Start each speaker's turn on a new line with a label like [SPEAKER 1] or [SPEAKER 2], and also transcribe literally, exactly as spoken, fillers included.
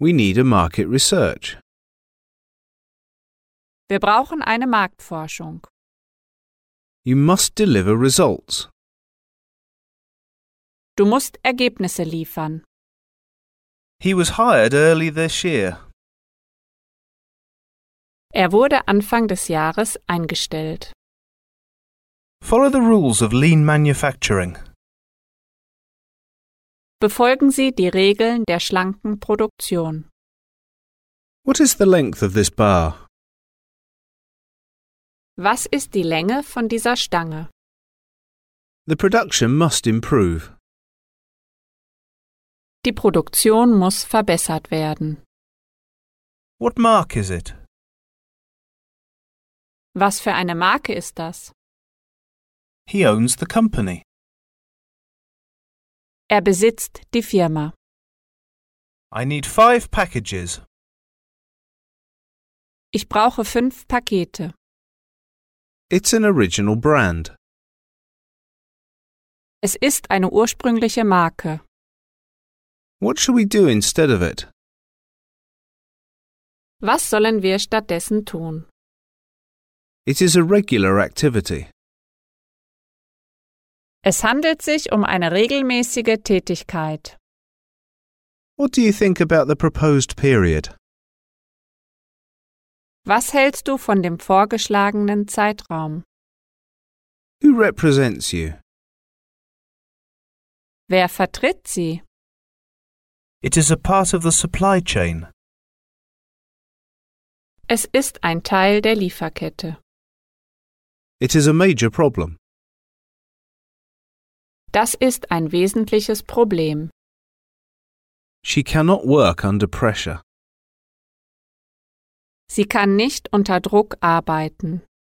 [SPEAKER 1] We need a market research.
[SPEAKER 2] Wir brauchen eine Marktforschung.
[SPEAKER 1] You must deliver results.
[SPEAKER 2] Du musst Ergebnisse liefern.
[SPEAKER 3] He was hired early this year.
[SPEAKER 2] Er wurde Anfang des Jahres eingestellt.
[SPEAKER 3] Follow the rules of lean manufacturing.
[SPEAKER 2] Befolgen Sie die Regeln der schlanken Produktion.
[SPEAKER 1] What is the length of this bar?
[SPEAKER 2] Was ist die Länge von dieser Stange?
[SPEAKER 1] The production must improve.
[SPEAKER 2] Die Produktion muss verbessert werden.
[SPEAKER 3] What mark is it?
[SPEAKER 2] Was für eine Marke ist das?
[SPEAKER 3] He owns the company.
[SPEAKER 2] Er besitzt die Firma.
[SPEAKER 3] I need five packages.
[SPEAKER 2] Ich brauche fünf Pakete.
[SPEAKER 1] It's an original brand.
[SPEAKER 2] Es ist eine ursprüngliche Marke.
[SPEAKER 1] What shall we do instead of it?
[SPEAKER 2] Was sollen wir stattdessen tun?
[SPEAKER 1] It is a regular activity.
[SPEAKER 2] Es handelt sich um eine regelmäßige Tätigkeit.
[SPEAKER 1] What do you think about the proposed period?
[SPEAKER 2] Was hältst du von dem vorgeschlagenen Zeitraum?
[SPEAKER 1] Who represents you?
[SPEAKER 2] Wer vertritt sie?
[SPEAKER 3] It is a part of the supply chain.
[SPEAKER 2] Es ist ein Teil der Lieferkette.
[SPEAKER 1] It is a major problem.
[SPEAKER 2] Das ist ein wesentliches Problem.
[SPEAKER 1] She cannot work under pressure.
[SPEAKER 2] Sie kann nicht unter Druck arbeiten.